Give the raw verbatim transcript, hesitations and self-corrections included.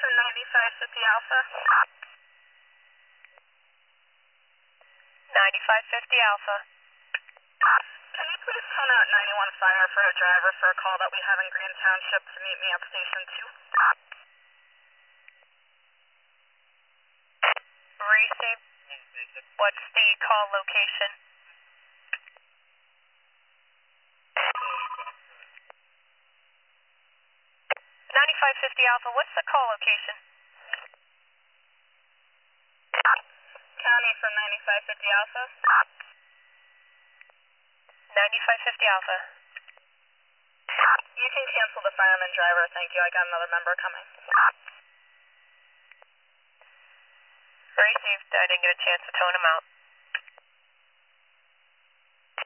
for ninety-five fifty Alpha. ninety-five fifty Alpha. Can you please phone out ninety-one Fire for a driver for a call that we have in Green Township to meet me at Station two? Received. What's the call location? ninety-five fifty Alpha, what's the call location? County for ninety-five fifty Alpha. ninety-five fifty Alpha. You can cancel the fireman driver, thank you. I got another member coming. Received. I didn't get a chance to tone him out.